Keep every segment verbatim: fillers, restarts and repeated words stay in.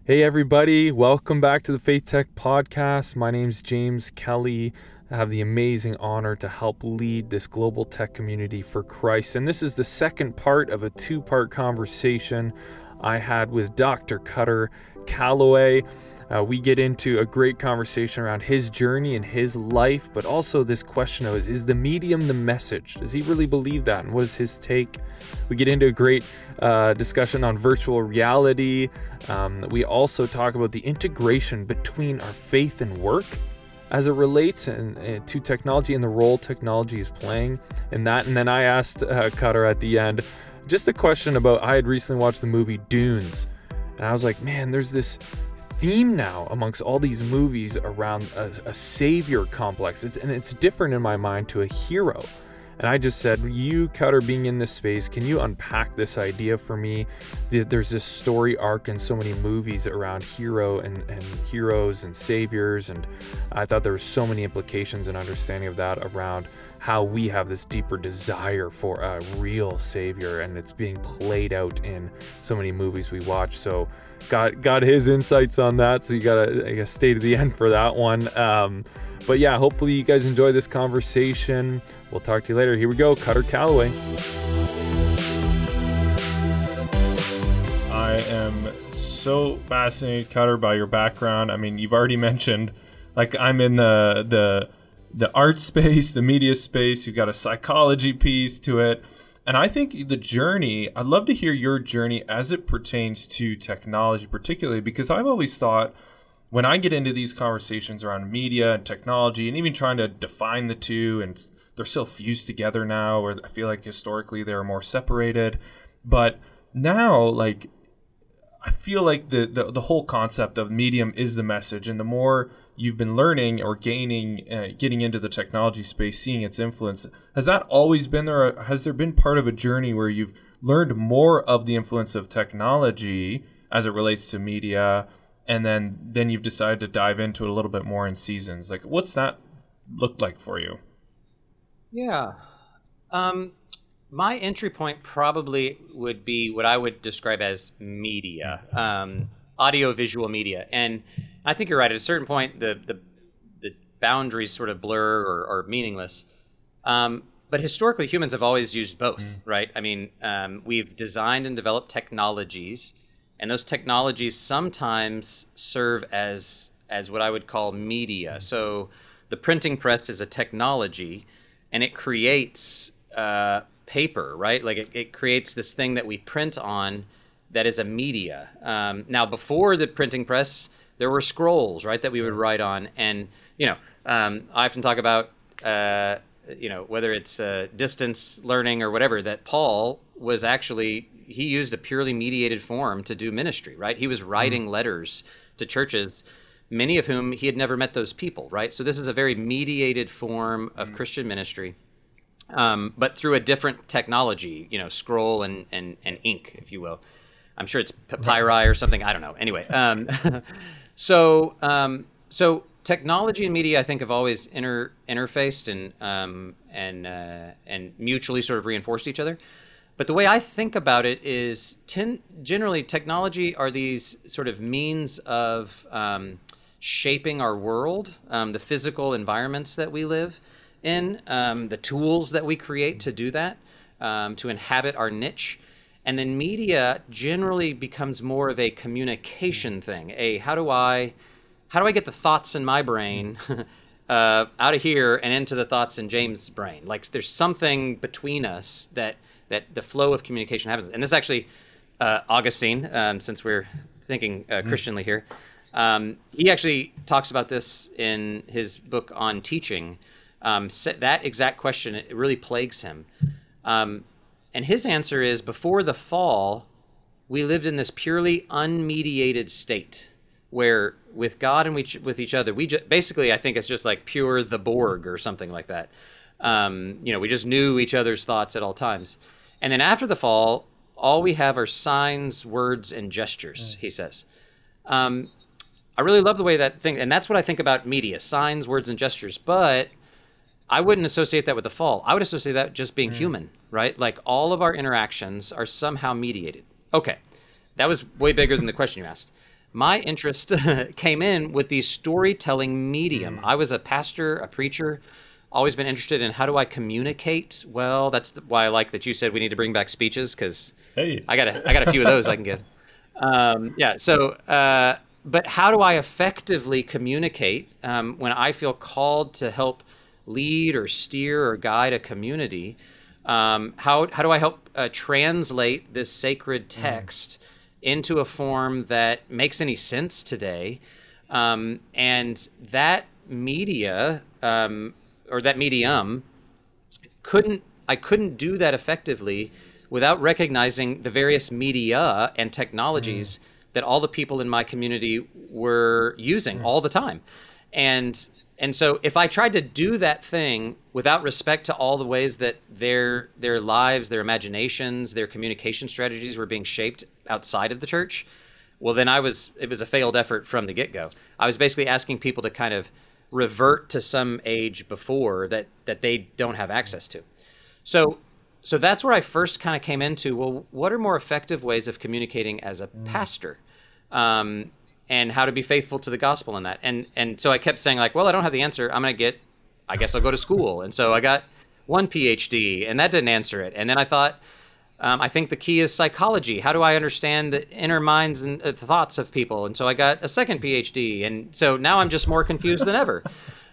Hey everybody, welcome back to the Faith Tech Podcast. My name's James Kelly. I have the amazing honor to help lead this global tech community for Christ. And this is the second part of a two-part conversation I had with Doctor Cutter Calloway. Uh, we get into a great conversation around his journey and his life, but also this question of, is the medium the message? Does he really believe that? And what is his take? We get into a great uh, discussion on virtual reality. Um, we also talk about the integration between our faith and work as it relates and, and to technology and the role technology is playing in that. And then I asked uh, Cutter at the end just a question about, I had recently watched the movie Dunes, and I was like, man, there's this theme now amongst all these movies around a, a savior complex. It's, and it's different in my mind to a hero. And I just said, you, Cutter, being in this space, can you unpack this idea for me? There's this story arc in so many movies around hero and, and heroes and saviors. And I thought there were so many implications and understanding of that around how we have this deeper desire for a real savior. And it's being played out in so many movies we watch. So got, got his insights on that. So you got to, I guess, stay to the end for that one. Um, But yeah, hopefully you guys enjoy this conversation. We'll talk to you later. Here we go, Cutter Calloway. I am so fascinated, Cutter, by your background. I mean, you've already mentioned, like, I'm in the the the art space, the media space. You've got a psychology piece to it. And I think the journey, I'd love to hear your journey as it pertains to technology, particularly because I've always thought, when I get into these conversations around media and technology and even trying to define the two, and they're so fused together now, where I feel like historically they were more separated. But now, like, I feel like the, the, the whole concept of medium is the message. And the more you've been learning or gaining, uh, getting into the technology space, seeing its influence, has that always been there? Or has there been part of a journey where you've learned more of the influence of technology as it relates to media, and then then you've decided to dive into it a little bit more in seasons? Like, what's that looked like for you? Yeah. Um, my entry point probably would be what I would describe as media, um, audio-visual media. And I think you're right. At a certain point, the the, the boundaries sort of blur or are meaningless. Um, but historically, humans have always used both, mm. right? I mean, um, we've designed and developed technologies, and those technologies sometimes serve as as what I would call media. So the printing press is a technology, and it creates uh, paper, right? Like it, it creates this thing that we print on that is a media. Um, now, before the printing press, there were scrolls, right, that we would write on. And, you know, um, I often talk about, uh, you know, whether it's uh, distance learning or whatever, that Paul was actually, he used a purely mediated form to do ministry, right? He was writing mm-hmm. letters to churches, many of whom he had never met those people, right? So this is a very mediated form of mm-hmm. Christian ministry, um, but through a different technology, you know, scroll and, and, and ink, if you will. I'm sure it's papyri or something. I don't know. Anyway, um, so um, so technology and media, I think, have always inter interfaced and um, and uh, and mutually sort of reinforced each other. But the way I think about it is, ten, generally, technology are these sort of means of um, shaping our world, um, the physical environments that we live in, um, the tools that we create to do that, um, to inhabit our niche. And then media generally becomes more of a communication thing. A how do I, how do I get the thoughts in my brain uh, out of here and into the thoughts in James' brain? Like there's something between us that that the flow of communication happens. And this actually, uh, Augustine, um, since we're thinking uh, Christianly here, um, he actually talks about this in his book on teaching. Um, that exact question, it really plagues him. Um, and his answer is, before the fall, we lived in this purely unmediated state where with God and we, with each other, we just, basically, I think it's just like pure the Borg or something like that. Um, you know, we just knew each other's thoughts at all times. And then after the fall, all we have are signs, words, and gestures, mm. he says. Um, I really love the way that thing, and that's what I think about media, signs, words, and gestures. But I wouldn't associate that with the fall. I would associate that just being mm. human, right? Like all of our interactions are somehow mediated. Okay, that was way bigger than the question you asked. my interest came in with the storytelling medium. I was a pastor, a preacher, always been interested in how do I communicate well. That's the, why I like that you said we need to bring back speeches, because Hey. I got a, I got a few of those I can give. Um, yeah. So, uh, but how do I effectively communicate um, when I feel called to help lead or steer or guide a community? Um, how how do I help uh, translate this sacred text mm. into a form that makes any sense today? Um, and that media um, or that medium couldn't I couldn't do that effectively without recognizing the various media and technologies mm. that all the people in my community were using mm. all the time. And and so if I tried to do that thing without respect to all the ways that their their lives, their imaginations, their communication strategies were being shaped outside of the church, well, then I was it was a failed effort from the get-go. I was basically asking people to kind of revert to some age before that that they don't have access to. So so that's where I first kind of came into, well, what are more effective ways of communicating as a mm. pastor? Um, and how to be faithful to the gospel in that. And and so I kept saying, like, well, I don't have the answer. I'm going to get, I guess I'll go to school. And so I got one P H D, and that didn't answer it. And then I thought, um, I think the key is psychology. How do I understand the inner minds and uh, thoughts of people? And so I got a second P H D. And so now I'm just more confused than ever.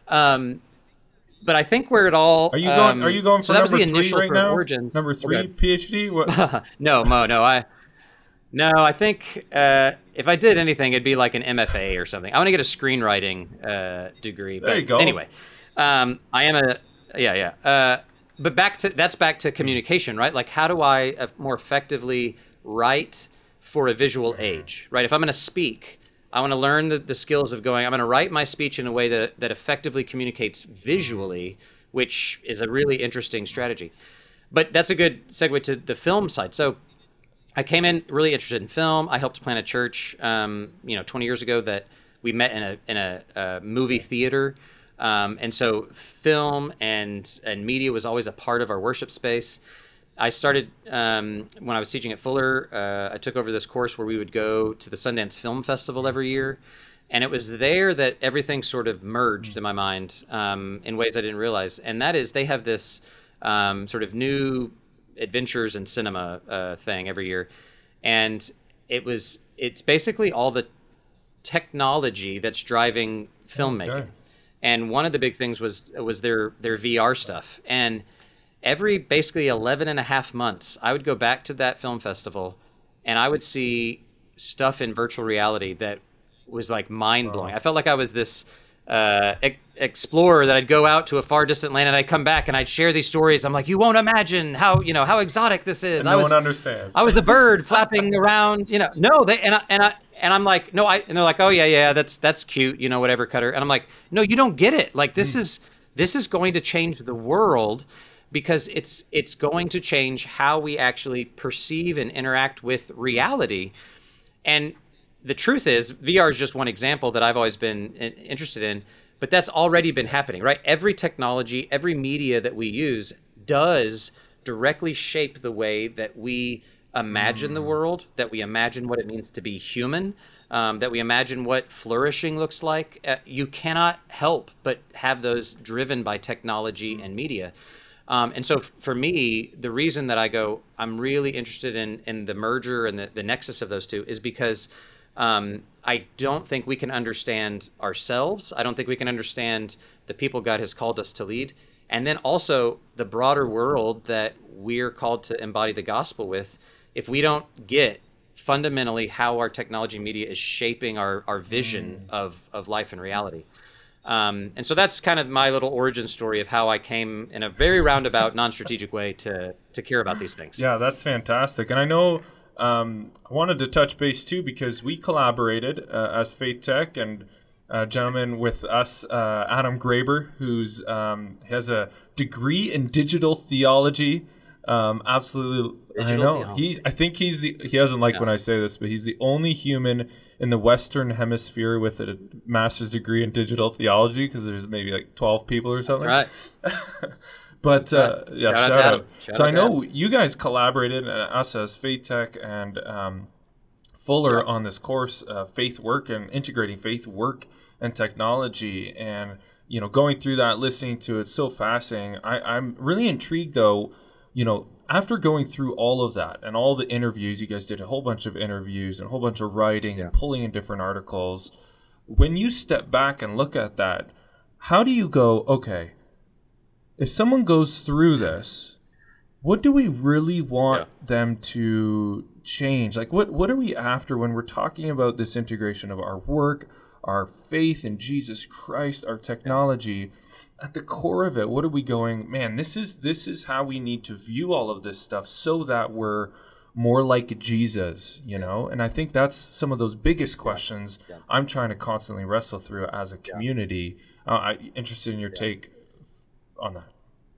Um, but I think where it all... Are you going, um, are you going for so that was number the three initial right now? Origins. Number three okay. P H D? What? no, Mo, no, I... No, I think uh, if I did anything, it'd be like an M F A or something. I want to get a screenwriting uh, degree. But there you go. Anyway, um, I am a yeah yeah. Uh, but back to that's back to communication, right? Like, how do I more effectively write for a visual age, right? If I'm going to speak, I want to learn the, the skills of going. I'm going to write my speech in a way that that effectively communicates visually, which is a really interesting strategy. But that's a good segue to the film side. So I came in really interested in film. I helped plant a church, um, you know, twenty years ago that we met in a in a, a movie theater, um, and so film and and media was always a part of our worship space. I started um, when I was teaching at Fuller. Uh, I took over this course where we would go to the Sundance Film Festival every year, and it was there that everything sort of merged in my mind um, in ways I didn't realize. And that is, they have this um, sort of new adventures in cinema uh, thing every year, and it was it's basically all the technology that's driving filmmaking. Okay. And one of the big things was was their their V R stuff. And every basically eleven and a half months, I would go back to that film festival, and I would see stuff in virtual reality that was like mind blowing. Oh. I felt like I was this uh, e- explorer that I'd go out to a far distant land, and I'd come back and I'd share these stories. I'm like, you won't imagine how, you know, how exotic this is. And I no was, one understands. I was the bird flapping around, you know, no, they, and I, and I, and I'm like, no, I, and they're like, oh yeah, yeah, that's, that's cute. You know, whatever, Cutter. And I'm like, no, you don't get it. Like, this mm. is, this is going to change the world, because it's, it's going to change how we actually perceive and interact with reality. And the truth is, V R is just one example that I've always been interested in, but that's already been happening, right? Every technology, every media that we use does directly shape the way that we imagine mm. the world, that we imagine what it means to be human, um, that we imagine what flourishing looks like. Uh, you cannot help but have those driven by technology and media. Um, and so f- for me, the reason that I go, I'm really interested in, in the merger and the, the nexus of those two is because Um, I don't think we can understand ourselves. I don't think we can understand the people God has called us to lead. And then also the broader world that we're called to embody the gospel with, if we don't get fundamentally how our technology media is shaping our, our vision mm. of, of life and reality. Um, and so that's kind of my little origin story of how I came in a very roundabout, non-strategic way to, to care about these things. Yeah, that's fantastic. And I know Um, I wanted to touch base too, because we collaborated uh, as Faith Tech, and a gentleman with us, uh, Adam Graber, who's um, has a degree in digital theology. Um, absolutely, digital I know. Theology. He's. I think he's the. He doesn't like yeah. when I say this, but he's the only human in the Western Hemisphere with a master's degree in digital theology, because there's maybe like twelve people or something. That's right. But uh, yeah, shout, shout out. out. So I know you guys collaborated, uh, us as Faith Tech and um, fuller Yeah. on this course, uh, faith work and integrating faith work and technology, and you know, going through that, listening to it, so fascinating. I, I'm really intrigued though, you know, after going through all of that and all the interviews, you guys did a whole bunch of interviews and a whole bunch of writing Yeah. and pulling in different articles. When you step back and look at that, how do you go, okay, if someone goes through this, what do we really want Yeah. them to change? Like, what, what are we after when we're talking about this integration of our work, our faith in Jesus Christ, our technology? At the core of it, what are we going, man, this is this is how we need to view all of this stuff so that we're more like Jesus, you know? And I think that's some of those biggest questions Yeah. I'm trying to constantly wrestle through as a community. Uh, I'm interested in your take on that.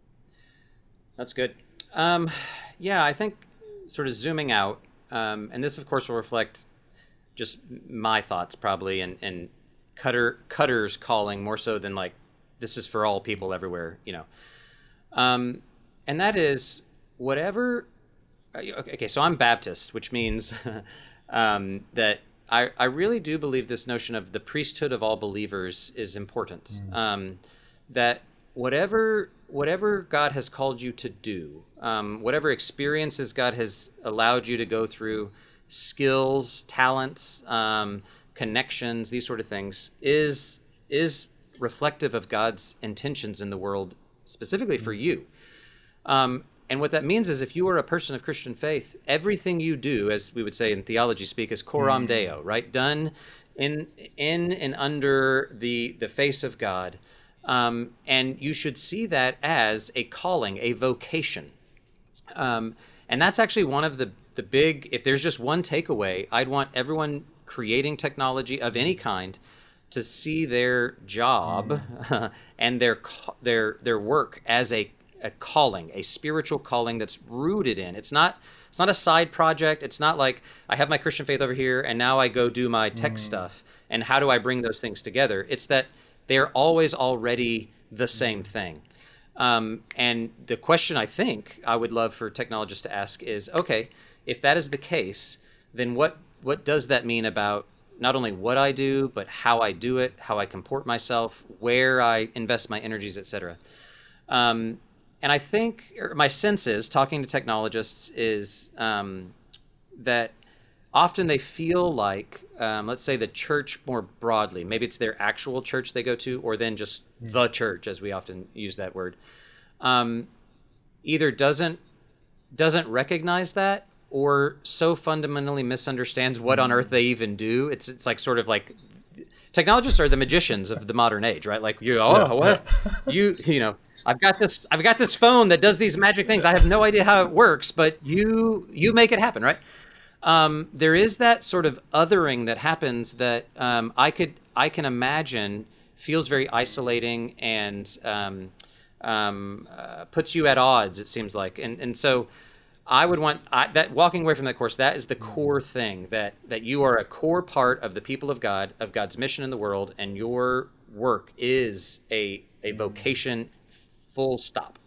That's good. Um, yeah, I think sort of zooming out, um, and this, of course, will reflect just my thoughts probably, and, and Cutter Cutter's calling more so than like this is for all people everywhere, you know. Um, and that is whatever. Okay, so I'm Baptist, which means um, that I, I really do believe this notion of the priesthood of all believers is important. Mm. Um, that whatever whatever God has called you to do, um, whatever experiences God has allowed you to go through, skills, talents, um, connections, these sort of things, is is reflective of God's intentions in the world, specifically for you. Um, and what that means is if you are a person of Christian faith, everything you do, as we would say in theology speak, is coram Deo, right? Done in in and under the the face of God. Um, and you should see that as a calling, a vocation. Um, and that's actually one of the, the big, if there's just one takeaway, I'd want everyone creating technology of any kind to see their job mm. and their their their work as a, a calling, a spiritual calling that's rooted in. It's not it's not a side project. It's not like I have my Christian faith over here and now I go do my tech mm. stuff. And how do I bring those things together? It's that they're always already the same thing. Um, and the question I think I would love for technologists to ask is, okay, if that is the case, then what what does that mean about not only what I do, but how I do it, how I comport myself, where I invest my energies, et cetera. Um, and I think, or my sense is, talking to technologists, is um, that often they feel like, um, let's say the church more broadly, maybe it's their actual church they go to, or then just the church, as we often use that word, um, either doesn't doesn't recognize that, or so fundamentally misunderstands what on earth they even do. It's it's like sort of like technologists are the magicians of the modern age, right? Like you, oh, yeah, what yeah. you you know, I've got this I've got this phone that does these magic things. I have no idea how it works, but you you make it happen, right? Um, there is that sort of othering that happens that um, I could I can imagine feels very isolating and um, um, uh, puts you at odds. It seems like, and and so I would want I, that walking away from that course. That is the core thing, that that you are a core part of the people of God, of God's mission in the world, and your work is a a vocation. Full stop.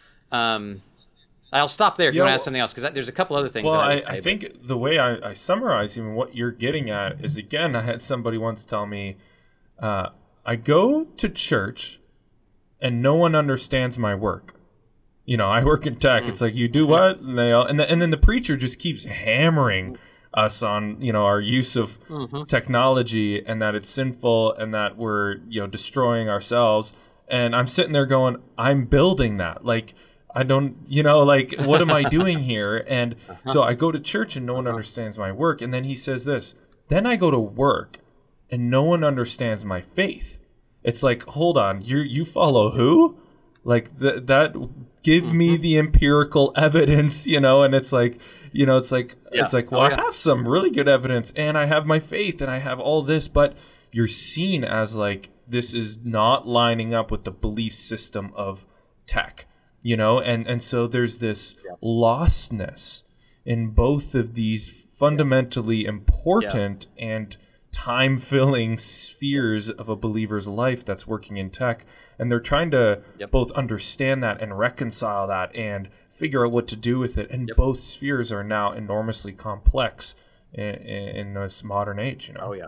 Um, I'll stop there if you, you want to ask something else, because there's a couple other things. Well, that I, I, would say, I think but... the way I, I summarize even what you're getting at is, again, I had somebody once tell me, uh, I go to church and no one understands my work. You know, I work in tech. Mm. It's like, you do what? And, they all, and, the, and then the preacher just keeps hammering us on, you know, our use of mm-hmm. technology, and that it's sinful and that we're, you know, destroying ourselves. And I'm sitting there going, I'm building that. Like, I don't, you know, like, what am I doing here? And uh-huh. so I go to church and no one uh-huh. understands my work. And then he says this, then I go to work and no one understands my faith. It's like, hold on, you you follow who? Like, th- that, give mm-hmm. me the empirical evidence, you know? And it's like, you know, it's like, yeah. it's like, well, oh, yeah. I have some really good evidence and I have my faith and I have all this, but you're seen as like, this is not lining up with the belief system of tech. You know, and, and so there's this yeah. lostness in both of these fundamentally yeah. important yeah. and time-filling spheres of a believer's life that's working in tech. And they're trying to yep. both understand that and reconcile that and figure out what to do with it. And yep. both spheres are now enormously complex in, in this modern age. You know. Oh yeah.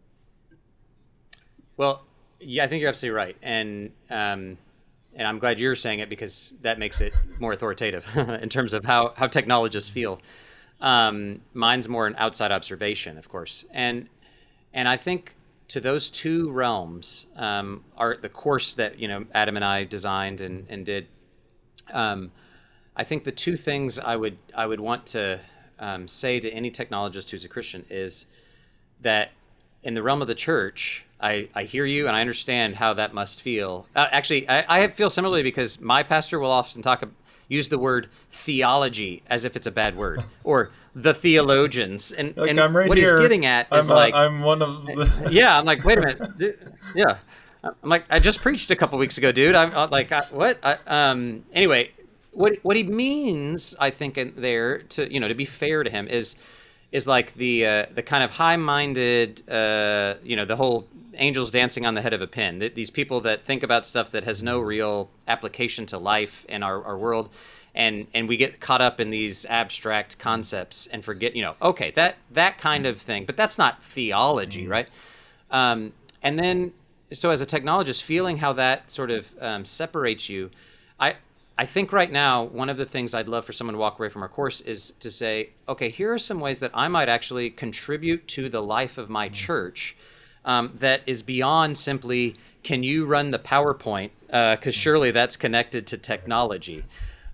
Well, yeah, I think you're absolutely right, and um, and I'm glad you're saying it because that makes it more authoritative in terms of how how technologists feel. Um, mine's more an outside observation, of course, and and I think to those two realms, um, are the course that you know Adam and I designed and and did. Um, I think the two things I would I would want to um, say to any technologist who's a Christian is that in the realm of the church, I, I hear you and I understand how that must feel. Uh, actually, I, I feel similarly because my pastor will often talk use the word theology as if it's a bad word, or the theologians. And, like, and I'm right what here. he's getting at is I'm, like, uh, I'm one of the... yeah, I'm like, wait a minute, yeah. I'm like, I just preached a couple weeks ago, dude. I'm, I'm like, I, what? I, um, anyway, what what he means, I think, in there to you know to be fair to him is is like the uh, the kind of high-minded, uh, you know, the whole angels dancing on the head of a pin. Th- These people that think about stuff that has no real application to life in our, our world, and and we get caught up in these abstract concepts and forget, you know, okay, that that kind of thing. But that's not theology, right? Um, and then, so as a technologist, feeling how that sort of um, separates you, I. I think right now, one of the things I'd love for someone to walk away from our course is to say, okay, here are some ways that I might actually contribute to the life of my church um, that is beyond simply, can you run the PowerPoint? Because uh, surely that's connected to technology.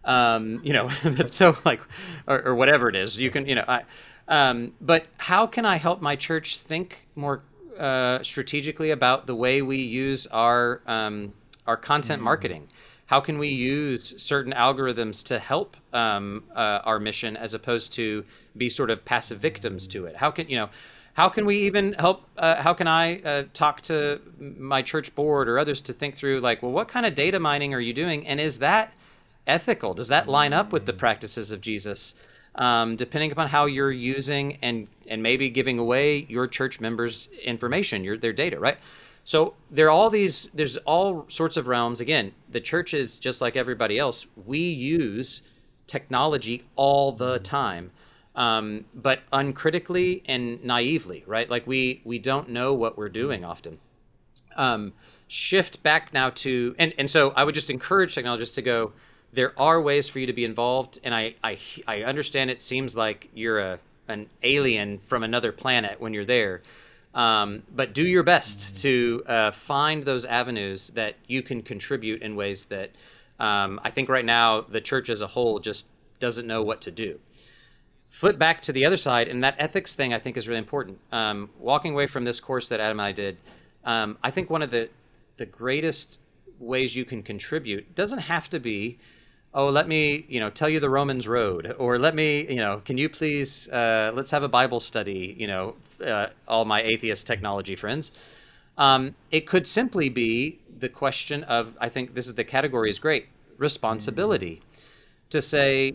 Um, you know, so like, or, or whatever it is, you can, you know, I, um, but how can I help my church think more uh, strategically about the way we use our, um, our content mm-hmm. marketing? How can we use certain algorithms to help um, uh, our mission as opposed to be sort of passive victims to it? How can, you know, how can we even help, uh, how can I uh, talk to my church board or others to think through like, well, what kind of data mining are you doing? And is that ethical? Does that line up with the practices of Jesus? Um, depending upon how you're using and, and maybe giving away your church members' information, your, their data, right? So there are all these, there's all sorts of realms. Again, the church is just like everybody else. We use technology all the time, um, but uncritically and naively, right? Like we we don't know what we're doing often. Um, shift back now to, and, and so I would just encourage technologists to go, there are ways for you to be involved. And I, I, I understand it seems like you're a an alien from another planet when you're there. Um, but do your best to uh, find those avenues that you can contribute in ways that um, I think right now the church as a whole just doesn't know what to do. Flip back to the other side, and that ethics thing I think is really important. Um, walking away from this course that Adam and I did, um, I think one of the, the greatest ways you can contribute doesn't have to be, oh, let me, you know, tell you the Romans road, or let me, you know, can you please, uh, let's have a Bible study, you know, uh, all my atheist technology friends. Um, it could simply be the question of, I think this is the category is great, responsibility. To say,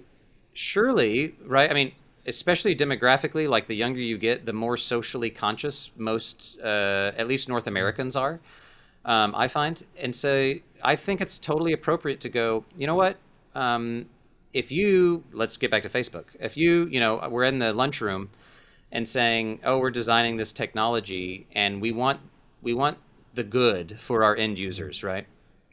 surely, right, I mean, especially demographically, like the younger you get, the more socially conscious most, uh, at least North Americans are, um, I find. And so I think it's totally appropriate to go, you know what, Um, if you, let's get back to Facebook. If you, you know, we're in the lunchroom and saying, oh, we're designing this technology and we want, we want the good for our end users, right?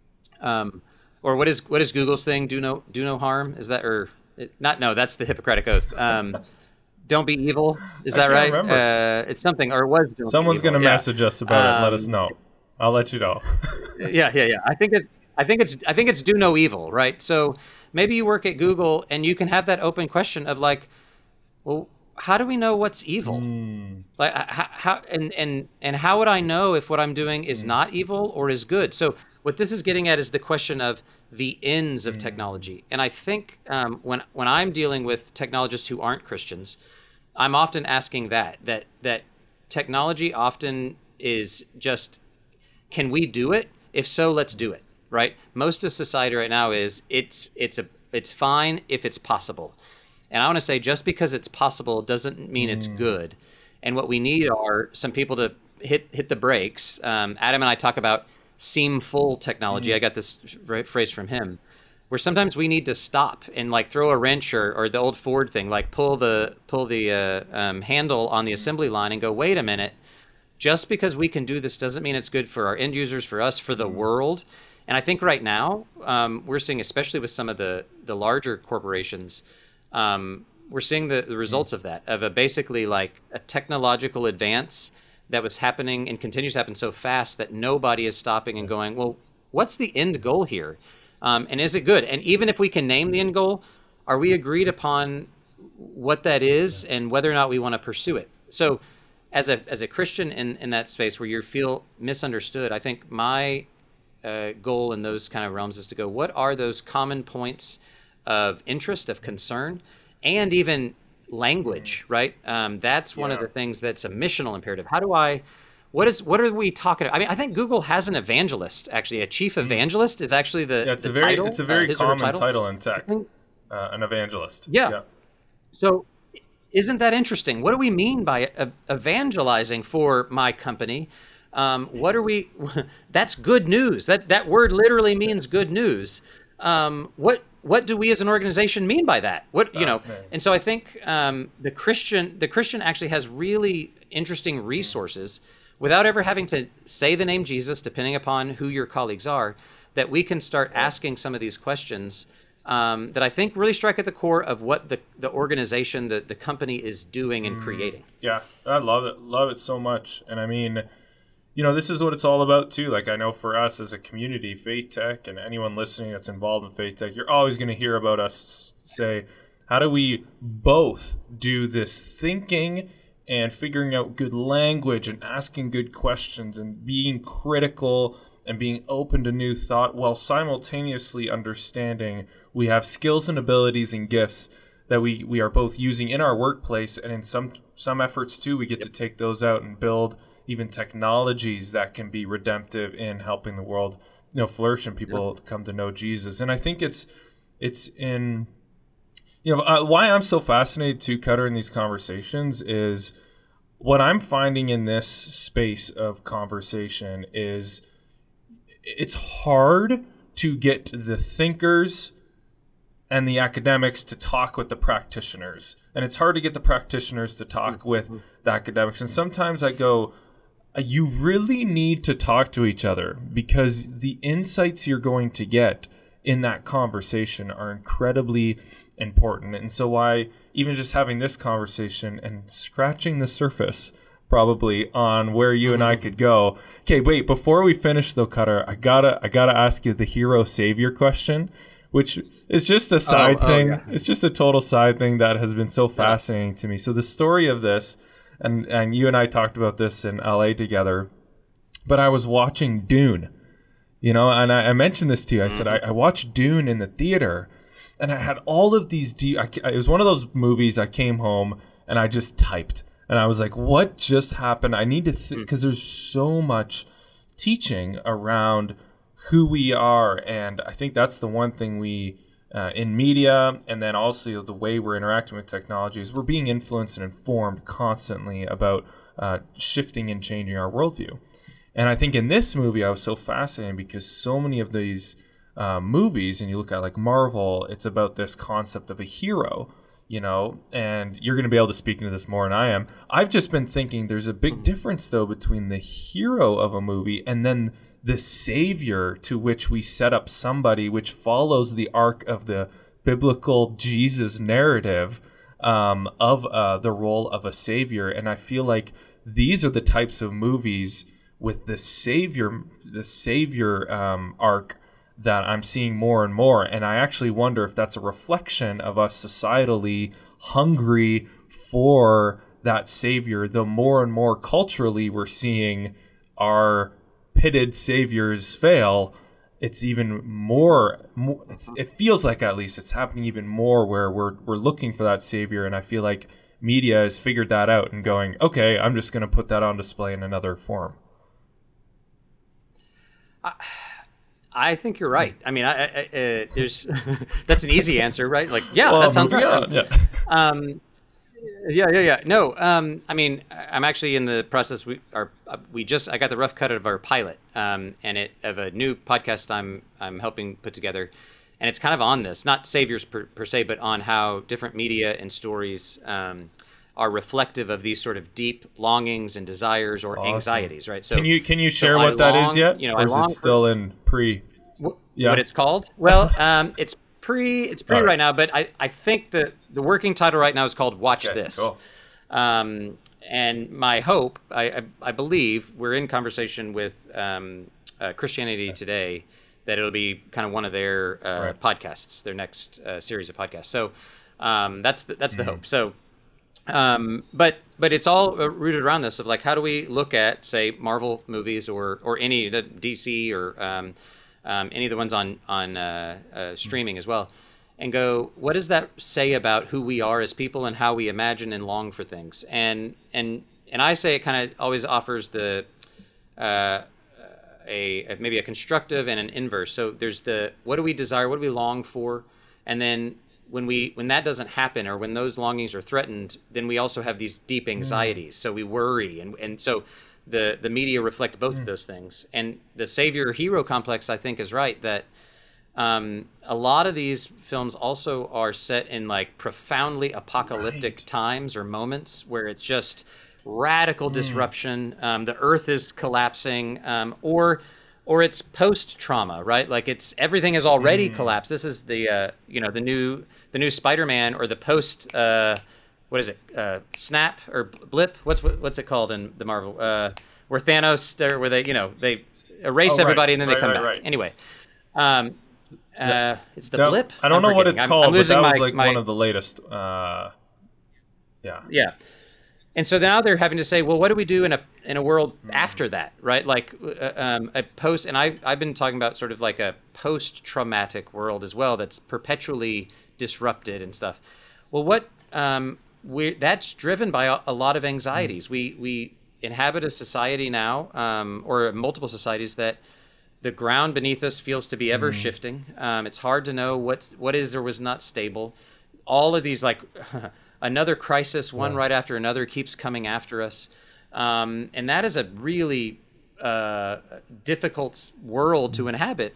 Um, or what is, what is Google's thing? Do no, do no harm. Is that, or it, not, no, that's the Hippocratic Oath. Um, don't be evil. Is that right? Uh, it's something, or it was. Don't Someone's going to yeah. message us about um, it. Let us know. I'll let you know. yeah. Yeah. Yeah. I think it, I think it's I think it's do no evil, right? So maybe you work at Google and you can have that open question of like, well, how do we know what's evil? Mm. Like how, how and and and how would I know if what I'm doing is mm. not evil or is good? So what this is getting at is the question of the ends of mm. technology. And I think um, when when I'm dealing with technologists who aren't Christians, I'm often asking that that that technology often is just, can we do it? If so, let's do it. Right? Most of society right now is it's it's a it's fine if it's possible. And I want to say just because it's possible doesn't mean mm. it's good. And what we need are some people to hit hit the brakes. Um, Adam and I talk about seam full technology. Mm. I got this phrase from him. where sometimes we need to stop and like throw a wrench, or, or the old Ford thing, like pull the pull the uh, um, handle on the assembly line and go, wait a minute, just because we can do this doesn't mean it's good for our end users, for us, for the world. And I think right now um, we're seeing, especially with some of the, the larger corporations, um, we're seeing the, the results of that, of a basically like a technological advance that was happening and continues to happen so fast that nobody is stopping and going, well, what's the end goal here? Um, and is it good? And even if we can name the end goal, are we agreed upon what that is and whether or not we want to pursue it? So as a as a Christian in, in that space where you feel misunderstood, I think my uh, goal in those kind of realms is to go, what are those common points of interest, of concern, and even language, right? Um, that's one yeah. of the things that's a missional imperative. How do I, what is, what are we talking about? I mean, I think Google has an evangelist, actually. A chief evangelist is actually the, yeah, it's the a very, title. It's a very uh, common title. title in tech, uh, an evangelist. Yeah. yeah. So isn't that interesting? What do we mean by uh, evangelizing for my company? Um, what are we, that's good news. That, that word literally means good news. Um, what, What do we as an organization mean by that? What you know, and so I think um, the Christian, the Christian actually has really interesting resources without ever having to say the name Jesus, depending upon who your colleagues are, that we can start asking some of these questions um, that I think really strike at the core of what the the organization, the the company is doing and creating. Yeah, I love it, love it so much, and I mean, you know, this is what it's all about too. Like I know for us as a community, Faith Tech, and anyone listening that's involved in Faith Tech, you're always going to hear about us say, how do we both do this thinking and figuring out good language and asking good questions and being critical and being open to new thought while simultaneously understanding we have skills and abilities and gifts that we, we are both using in our workplace, and in some some efforts too, we get yep. to take those out and build even technologies that can be redemptive in helping the world, you know, flourish and people yep. come to know Jesus. And I think it's it's in, you know, uh, why I'm so fascinated to Cutter in these conversations is what I'm finding in this space of conversation is it's hard to get the thinkers and the academics to talk with the practitioners, and it's hard to get the practitioners to talk with the academics. And sometimes I go, you really need to talk to each other, because the insights you're going to get in that conversation are incredibly important. And so why even just having this conversation and scratching the surface probably on where you and I could go. Okay, wait, before we finish though, Cutter, I gotta I gotta ask you the hero savior question, which is just a side oh, thing. Oh, yeah. It's just a total side thing that has been so fascinating to me. So the story of this, and and you and I talked about this in L A together, but I was watching Dune, you know, and I, I mentioned this to you. I said, I, I watched Dune in the theater, and I had all of these, de- I, it was one of those movies I came home and I just typed. And I was like, what just happened? I need to think, because there's so much teaching around who we are. And I think that's the one thing we, uh, in media, and then also the way we're interacting with technology, is we're being influenced and informed constantly about uh, shifting and changing our worldview. And I think in this movie, I was so fascinated because so many of these uh, movies, and you look at like Marvel, it's about this concept of a hero, you know, and you're going to be able to speak into this more than I am. I've just been thinking there's a big difference, though, between the hero of a movie and then the savior to which we set up somebody, which follows the arc of the biblical Jesus narrative um, of uh, the role of a savior. And I feel like these are the types of movies with the savior, the savior um, arc that I'm seeing more and more. And I actually wonder if that's a reflection of us societally hungry for that savior. The more and more culturally we're seeing our pitted saviors fail, it's even more, more it's, it feels like at least it's happening even more where we're we're looking for that savior. And I feel like media has figured that out and going, okay, I'm just going to put that on display in another form. Uh- I think you're right. I mean, I, I, uh, there's that's an easy answer, right? Like, yeah, well, that sounds right. Yeah. Um, yeah, yeah, yeah. No, um, I mean, I'm actually in the process. We are we just I got the rough cut of our pilot, um, and it of a new podcast I'm I'm helping put together, and it's kind of on this, not saviors per, per se, but on how different media and stories um, are reflective of these sort of deep longings and desires or Awesome. anxieties, right? So can you can you share so what that long, is yet? You know, or I is long it still for, in pre? What, Yeah. what it's called? Well, um, it's pre it's pre right. right now, but I, I think the the working title right now is called Watch Okay, This. cool. Um, and my hope, I, I, I believe, we're in conversation with um, uh, Christianity Today, that it'll be kind of one of their uh, Right. podcasts, their next uh, series of podcasts. So um, that's the, that's the hope. So, um, but but it's all uh, rooted around this of like, how do we look at, say, Marvel movies or or any the D C or um, um, any of the ones on on uh, uh, streaming as well, and go, what does that say about who we are as people and how we imagine and long for things? And and and I say it kind of always offers the uh, a, a maybe a constructive and an inverse. So there's the, what do we desire, what do we long for, and then when we when that doesn't happen, or when those longings are threatened, then we also have these deep anxieties. Mm. So we worry, and and so the the media reflect both mm. of those things. And the savior hero complex, I think, is right, that um, a lot of these films also are set in like profoundly apocalyptic right. times or moments where it's just radical mm. disruption. Um, the earth is collapsing, um, or or it's post trauma, right? Like it's everything has already mm. collapsed. This is the uh, you know the new the new Spider-Man, or the post uh, what is it uh, snap or blip? What's what's it called in the Marvel? Uh, where Thanos, where they you know they erase oh, everybody right. and then they right, come right, back. Right. Anyway, um, uh, it's the that, blip. I don't I'm know what forgetting. it's I'm, called, I'm but that my, was like my, one of the latest. Uh, yeah. Yeah. And so now they're having to say, well, what do we do in a in a world after that, right? Like uh, um, a post, and I've I've been talking about sort of like a post-traumatic world as well, that's perpetually disrupted and stuff. Well, what um, we that's driven by a, a lot of anxieties. We we inhabit a society now, um, or multiple societies, that the ground beneath us feels to be ever shifting. Um, it's hard to know what what is or was not stable. All of these, like. Another crisis, one yeah. right after another, keeps coming after us. Um, and that is a really uh, difficult world to inhabit.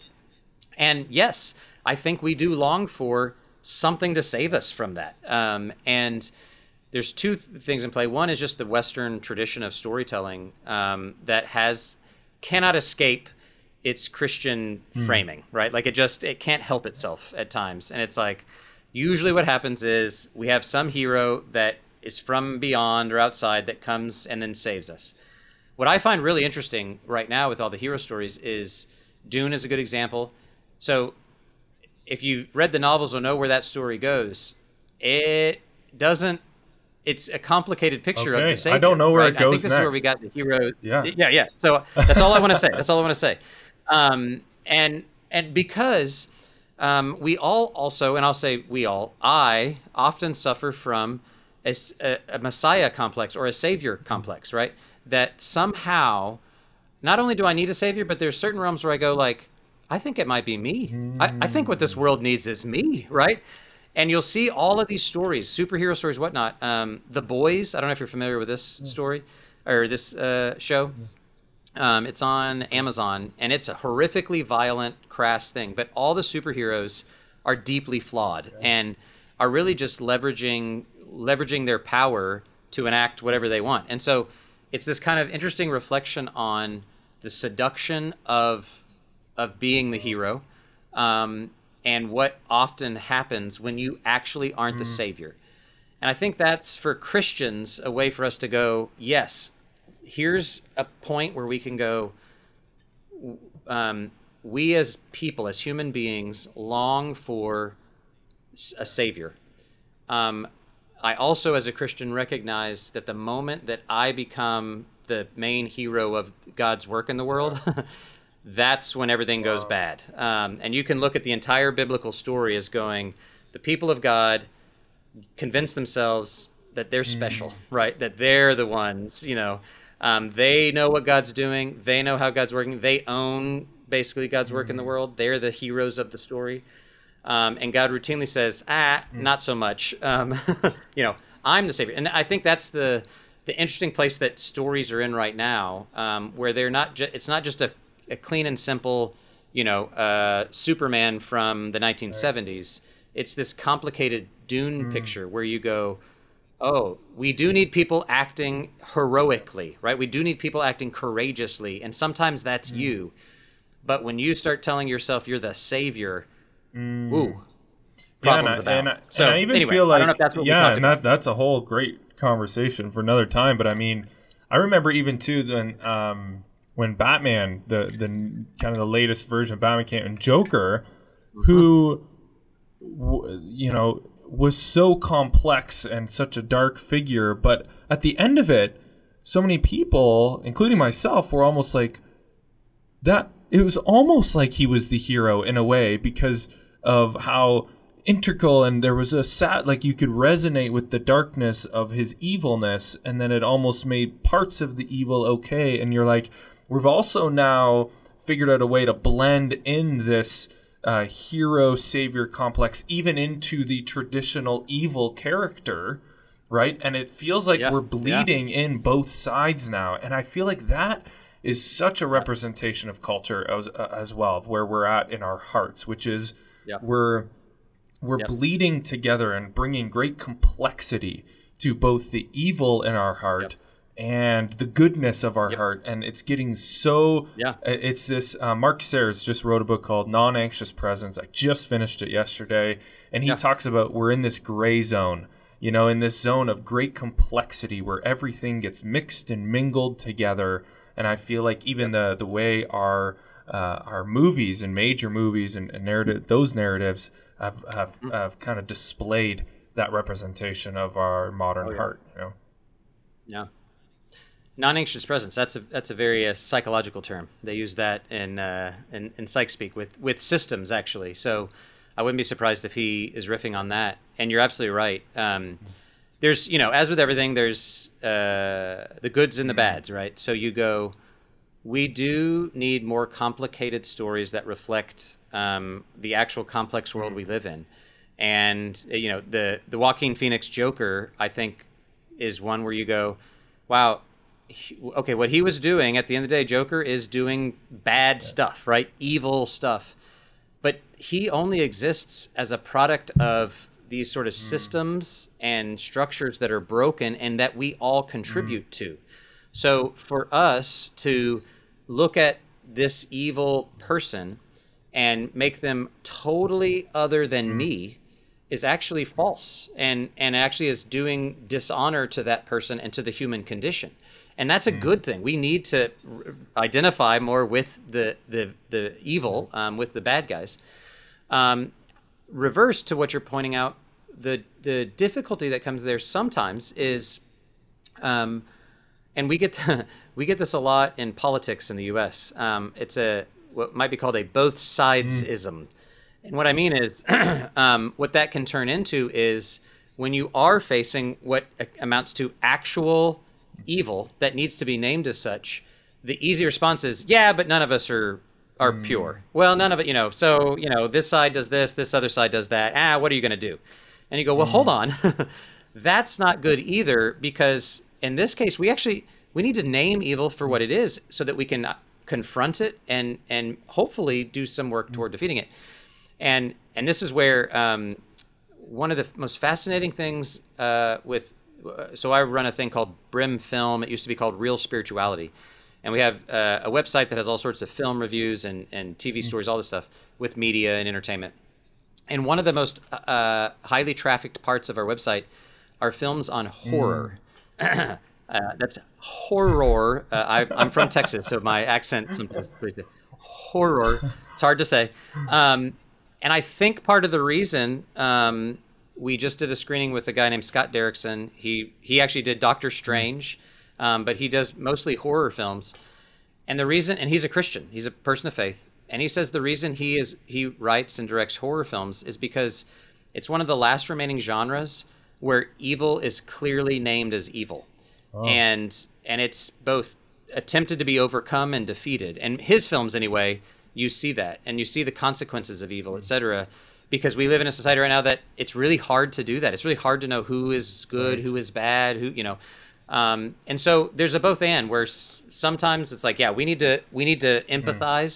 And yes, I think we do long for something to save us from that. Um, and there's two th- things in play. One is just the Western tradition of storytelling um, that has cannot escape its Christian mm. framing, right? Like it just, it can't help itself at times. And it's like, usually what happens is we have some hero that is from beyond or outside that comes and then saves us. What I find really interesting right now with all the hero stories is Dune is a good example. So if you read the novels or know where that story goes, it doesn't, it's a complicated picture okay. of the savior. I don't know where right? it goes I think this next. is where we got the hero. Yeah. Yeah, yeah. So that's all I want to say. That's all I want to say. Um, and and because... Um, we all also, and I'll say we all, I often suffer from a, a, a Messiah complex or a savior complex, right? That somehow, not only do I need a savior, but there's certain realms where I go like, I think it might be me. Mm. I, I think what this world needs is me, right? And you'll see all of these stories, superhero stories, whatnot. Um, The Boys, I don't know if you're familiar with this mm. story or this uh, show. Mm. Um, it's on Amazon, and it's a horrifically violent, crass thing. But all the superheroes are deeply flawed okay. and are really just leveraging leveraging their power to enact whatever they want. And so it's this kind of interesting reflection on the seduction of of being the hero, um, and what often happens when you actually aren't mm. the savior. And I think that's, for Christians, a way for us to go, yes, here's a point where we can go, um, we as people, as human beings, long for a savior. Um, I also, as a Christian, recognize that the moment that I become the main hero of God's work in the world, that's when everything goes wow. bad. Um, and you can look at the entire biblical story as going, the people of God convince themselves that they're special, mm. right? That they're the ones, you know, Um, they know what God's doing. They know how God's working. They own basically God's work mm-hmm. in the world. They're the heroes of the story. Um, and God routinely says, ah, mm. not so much. Um, you know, I'm the savior. And I think that's the the interesting place that stories are in right now, um, where they're not. Ju- it's not just a, a clean and simple, you know, uh, Superman from the nineteen seventies. Right. It's this complicated Dune mm. picture where you go, oh, we do need people acting heroically, right? We do need people acting courageously, and sometimes that's mm. you. But when you start telling yourself you're the savior, mm. ooh, problems yeah, and I, about. and I, so and I even anyway, feel like, I don't know if that's what yeah, we talked and about. That, that's a whole great conversation for another time. But I mean, I remember even too then um, when Batman, the the kind of the latest version of Batman came, and Joker, mm-hmm. who, w- you know, was so complex and such a dark figure, but at the end of it, so many people, including myself, were almost like that. It was almost like he was the hero in a way because of how integral, and there was a sad, like you could resonate with the darkness of his evilness, and then it almost made parts of the evil okay. And you're like, we've also now figured out a way to blend in this uh, hero savior complex even into the traditional evil character, right? And it feels like yeah. we're bleeding yeah. in both sides now, and I feel like that is such a representation of culture as, uh, as well, of where we're at in our hearts, which is yep. we're we're yep. bleeding together and bringing great complexity to both the evil in our heart yep. and the goodness of our yep. heart. And it's getting so, yeah. it's this, uh, Mark Sayers just wrote a book called Non-Anxious Presence. I just finished it yesterday. And he yeah. talks about we're in this gray zone, you know, in this zone of great complexity where everything gets mixed and mingled together. And I feel like even the the way our uh, our movies and major movies and, and narrative those narratives have have, have kind of displayed that representation of our modern oh, yeah. heart. You know. Yeah. Non-anxious presence. That's a that's a very uh, psychological term. They use that in uh, in, in psych speak with with systems actually. So I wouldn't be surprised if he is riffing on that. And you're absolutely right. Um, There's, you know, as with everything, there's uh, the goods and the bads, right? So you go, we do need more complicated stories that reflect um, the actual complex world we live in. And, you know, the, the Joaquin Phoenix Joker, I think, is one where you go, wow, he, okay, what he was doing at the end of the day, Joker is doing bad stuff, right? Evil stuff. But he only exists as a product of these sort of mm. systems and structures that are broken and that we all contribute mm. to. So for us to look at this evil person and make them totally other than mm. me is actually false and, and actually is doing dishonor to that person and to the human condition. And that's a mm. good thing. We need to identify more with the, the, the evil, um, with the bad guys. Um, reverse to what you're pointing out, the the difficulty that comes there sometimes is, um, and we get to, we get this a lot in politics in the U S. Um, it's a what might be called a both sides-ism, mm. and what I mean is, um, what that can turn into is when you are facing what amounts to actual evil that needs to be named as such, the easy response is, yeah, but none of us are. are mm. pure. Well, none of it, you know, so, you know, this side does this, this other side does that. Ah, what are you going to do? And you go, well, mm. hold on. That's not good either, because in this case, we actually, we need to name evil for what it is so that we can confront it and, and hopefully do some work toward defeating it. And, and this is where um, one of the most fascinating things uh, with, uh, so I run a thing called Brim Film. It used to be called Real Spirituality. And we have uh, a website that has all sorts of film reviews and, and T V stories, all this stuff with media and entertainment. And one of the most uh, highly trafficked parts of our website are films on horror. Mm. uh, that's horror. Uh, I, I'm from Texas, so my accent sometimes, please, horror. It's hard to say. Um, and I think part of the reason um, we just did a screening with a guy named Scott Derrickson. He he actually did Doctor Strange. Um, but he does mostly horror films. And the reason, and he's a Christian, he's a person of faith. And he says the reason he is he writes and directs horror films is because it's one of the last remaining genres where evil is clearly named as evil. Oh. And and it's both attempted to be overcome and defeated. And his films, anyway, you see that. And you see the consequences of evil, et cetera. Because we live in a society right now that it's really hard to do that. It's really hard to know who is good, right. who is bad, who, you know. Um, and so there's a both and where s- sometimes it's like, yeah, we need to we need to empathize, mm.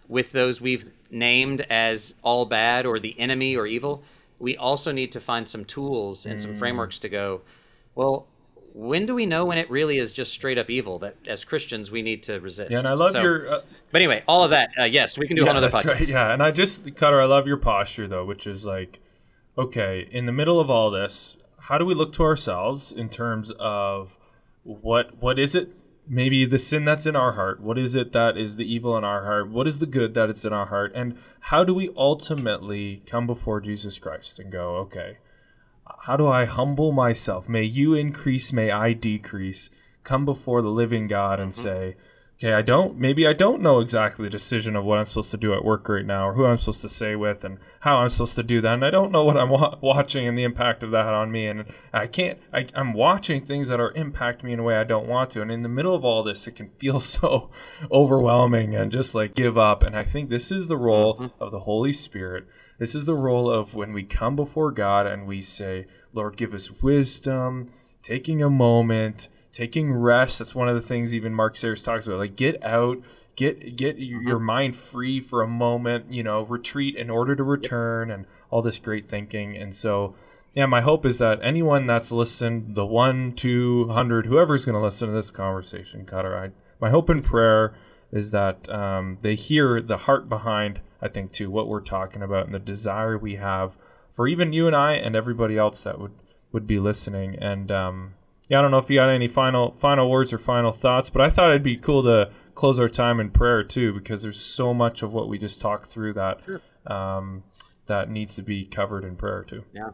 with those we've named as all bad or the enemy or evil, we also need to find some tools and some frameworks to go, well, when do we know when it really is just straight up evil that as Christians we need to resist? Yeah, and I love so, your... Uh, but anyway, all of that, uh, yes, we can do yeah, a whole other that's podcast. Right, yeah, and I just, Cutter, I love your posture, though, which is like, okay, in the middle of all this, how do we look to ourselves in terms of what what is it? Maybe the sin that's in our heart. What is it that is the evil in our heart? What is the good that it's in our heart? And how do we ultimately come before Jesus Christ and go, okay, how do I humble myself? May you increase, may I decrease. Come before the living God and mm-hmm. say, okay, I don't, maybe I don't know exactly the decision of what I'm supposed to do at work right now or who I'm supposed to say with and how I'm supposed to do that. And I don't know what I'm wa- watching and the impact of that on me. And I can't, I, I'm watching things that are impact me in a way I don't want to. And in the middle of all this, it can feel so overwhelming and just like give up. And I think this is the role mm-hmm. of the Holy Spirit. This is the role of when we come before God and we say, Lord, give us wisdom, taking a moment, taking rest. That's one of the things even Mark Sayers talks about. Like, get out, get get mm-hmm. your mind free for a moment, you know, retreat in order to return yep. and all this great thinking. And so, yeah, my hope is that anyone that's listened, the one, two hundred, whoever's going to listen to this conversation, Cutter, I, my hope and prayer is that um, they hear the heart behind, I think, too, what we're talking about and the desire we have for even you and I and everybody else that would, would be listening. And, um, yeah, I don't know if you got any final final words or final thoughts, but I thought it'd be cool to close our time in prayer too, because there's so much of what we just talked through that sure. um, that needs to be covered in prayer too. Yeah,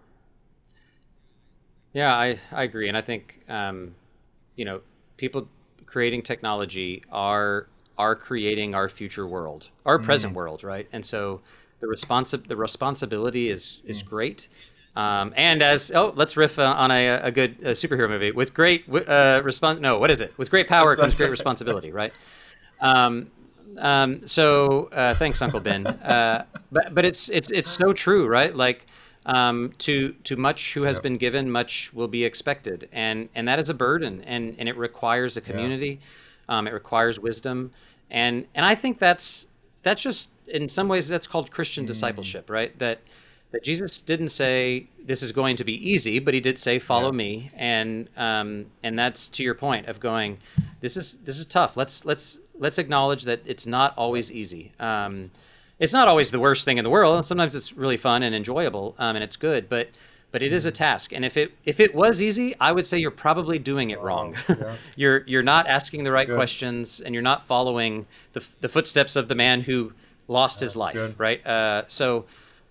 yeah, I, I agree, and I think um, you know, people creating technology are are creating our future world, our mm. present world, right? And so the responsi- the responsibility is is mm. great. Um, and as oh, let's riff uh, on a, a good uh, superhero movie with great uh, response. No, what is it? With great power comes great responsibility, right? Um, um, so uh, thanks, Uncle Ben. Uh, but but it's it's it's so true, right? Like um, to to much who has yep. been given, much will be expected, and and that is a burden, and and it requires a community. Yeah. Um, it requires wisdom, and and I think that's that's just in some ways that's called Christian mm. discipleship, right? That. That Jesus didn't say this is going to be easy, but he did say follow yeah. me, and um, and that's to your point of going, this is this is tough. Let's let's let's acknowledge that it's not always easy. Um, it's not always the worst thing in the world. Sometimes it's really fun and enjoyable, um, and it's good. But but it is a task, and if it if it was easy, I would say you're probably doing it wrong. Yeah. you're you're not asking the right questions, and you're not following the the footsteps of the man who lost yeah, his life. Good. Right. Uh, so.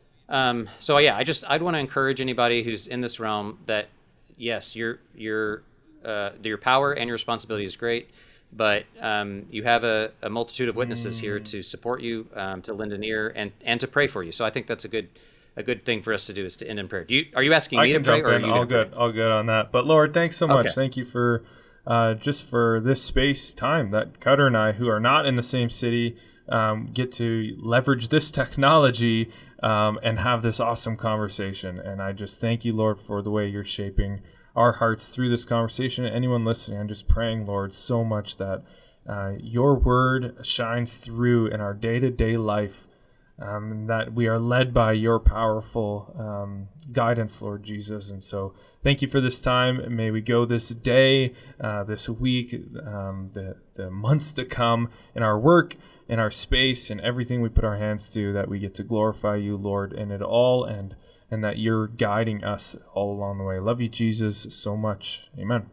Um, so yeah, I just, I'd want to encourage anybody who's in this realm that yes, your, your, uh, your power and your responsibility is great, but, um, you have a, a multitude of witnesses mm. here to support you, um, to lend an ear and, and to pray for you. So I think that's a good, a good thing for us to do is to end in prayer. Do you, are you asking I me can to pray jump or are in. you all good, pray? all good on that. But Lord, thanks so much. Okay. Thank you for, uh, just for this space time that Cutter and I, who are not in the same city, um, get to leverage this technology um, and have this awesome conversation. And I just thank you, Lord, for the way you're shaping our hearts through this conversation. Anyone listening, I'm just praying, Lord, so much that uh, your word shines through in our day-to-day life, um, and that we are led by your powerful um, guidance, Lord Jesus. And so thank you for this time. May we go this day, uh, this week, um, the, the months to come in our work, in our space, and everything we put our hands to, that we get to glorify you, Lord, in it all, and and that you're guiding us all along the way. Love you, Jesus, so much. Amen.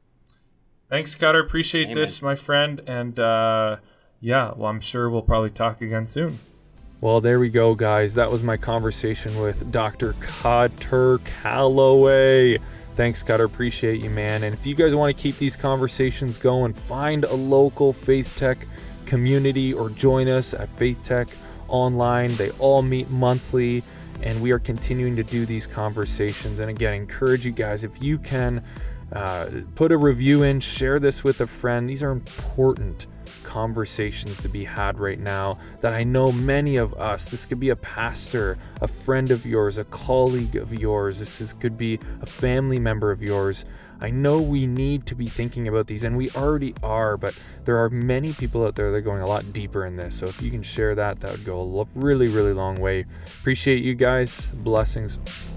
Thanks, Cutter. Appreciate Amen. This, my friend. And uh, yeah, well, I'm sure we'll probably talk again soon. Well, there we go, guys. That was my conversation with Doctor Cutter Calloway. Thanks, Cutter. Appreciate you, man. And if you guys want to keep these conversations going, find a local Faith Tech community or join us at Faith Tech Online. They all meet monthly, and we are continuing to do these conversations. And again, I encourage you guys, if you can uh, put a review in, share this with a friend. These are important conversations to be had right now that I know many of us, this could be a pastor, a friend of yours, a colleague of yours, this is, could be a family member of yours, I know we need to be thinking about these, and we already are, but there are many people out there that are going a lot deeper in this. So if you can share that, that would go a really, really long way. Appreciate you guys. Blessings.